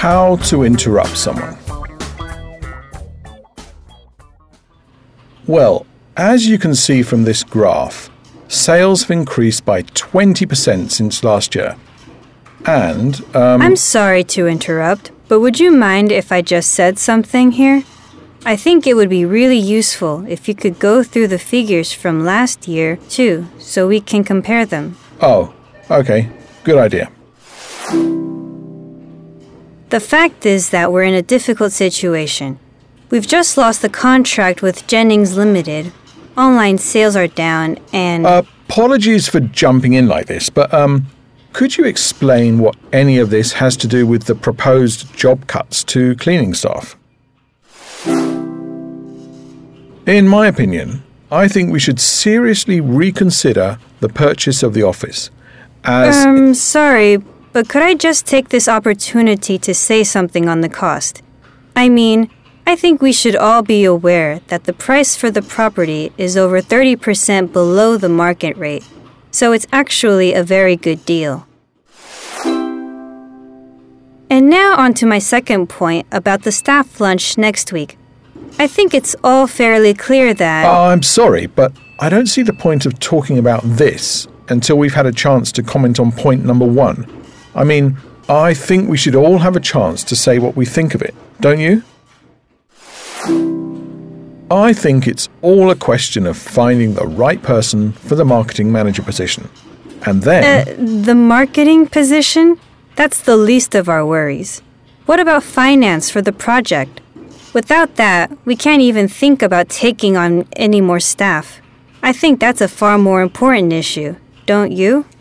How to interrupt someone. Well, as you can see from this graph, sales have increased by 20% since last year. And, I'm sorry to interrupt, but would you mind if I just said something here? I think it would be really useful if you could go through the figures from last year, too, so we can compare them. Oh, okay. Good idea. The fact is that we're in a difficult situation. We've just lost the contract with Jennings Limited. Online sales are down and... Apologies for jumping in like this, but could you explain what any of this has to do with the proposed job cuts to cleaning staff? In my opinion, I think we should seriously reconsider the purchase of the office. Sorry, but could I just take this opportunity to say something on the cost? I mean, I think we should all be aware that the price for the property is over 30% below the market rate, so it's actually a very good deal. And now on to my second point about the staff lunch next week. I think it's all fairly clear that... I'm sorry, but I don't see the point of talking about this until we've had a chance to comment on point number 1. I mean, I think we should all have a chance to say what we think of it, don't you? I think it's all a question of finding the right person for the marketing manager position. And then... the marketing position? That's the least of our worries. What about finance for the project? Without that, we can't even think about taking on any more staff. I think that's a far more important issue, don't you?